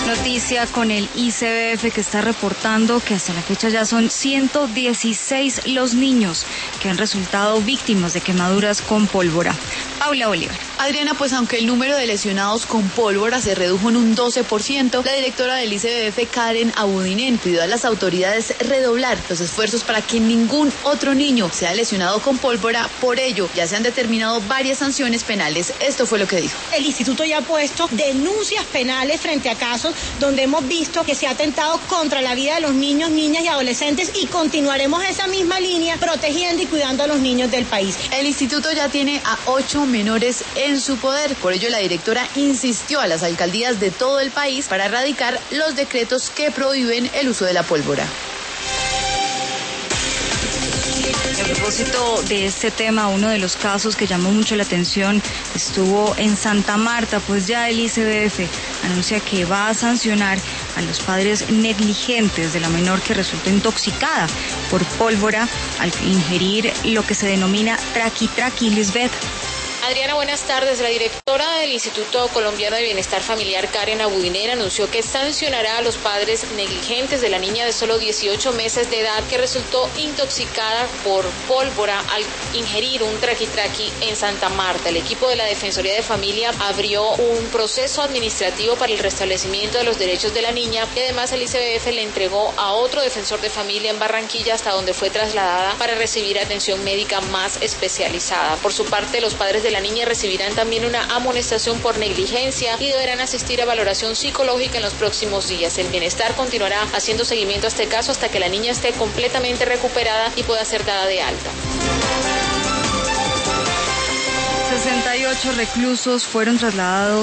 Noticia con el ICBF que está reportando que hasta la fecha ya son 116 los niños que han resultado víctimas de quemaduras con pólvora. Paula Bolívar. Adriana, pues aunque el número de lesionados con pólvora se redujo en un 12%, la directora del ICBF, Karen Abudinen, pidió a las autoridades redoblar los esfuerzos para que ningún otro niño sea lesionado con pólvora. Por ello, ya se han determinado varias sanciones penales. Esto fue lo que dijo. El instituto ya ha puesto denuncias penales frente a casos donde hemos visto que se ha atentado contra la vida de los niños, niñas y adolescentes, y continuaremos esa misma línea protegiendo y cuidando a los niños del país. El instituto ya tiene a 8 menores en su poder. Por ello, la directora insistió a las alcaldías de todo el país para erradicar los decretos que prohíben el uso de la pólvora. A propósito de este tema, uno de los casos que llamó mucho la atención estuvo en Santa Marta, pues ya el ICBF anuncia que va a sancionar a los padres negligentes de la menor que resultó intoxicada por pólvora al ingerir lo que se denomina traqui-traqui. Lisbeth. Adriana, buenas tardes. La directora del Instituto Colombiano de Bienestar Familiar, Karen Abudinen, anunció que sancionará a los padres negligentes de la niña de solo 18 meses de edad que resultó intoxicada por pólvora al ingerir un traqui-traqui en Santa Marta. El equipo de la Defensoría de Familia abrió un proceso administrativo para el restablecimiento de los derechos de la niña y además el ICBF le entregó a otro defensor de familia en Barranquilla, hasta donde fue trasladada para recibir atención médica más especializada. Por su parte, los padres de la niña recibirán también una amonestación por negligencia y deberán asistir a valoración psicológica en los próximos días. El Bienestar continuará haciendo seguimiento a este caso hasta que la niña esté completamente recuperada y pueda ser dada de alta. 68 reclusos fueron trasladados